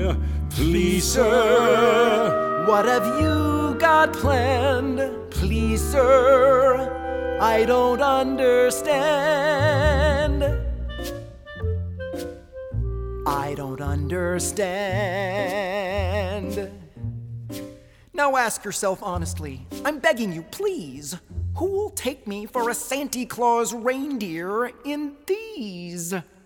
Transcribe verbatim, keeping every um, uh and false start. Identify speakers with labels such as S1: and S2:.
S1: Please, sir.
S2: What have you got planned? Please, sir. I don't understand. I don't understand. Now ask yourself honestly, I'm begging you, please, who will take me for a Santa Claus reindeer in these?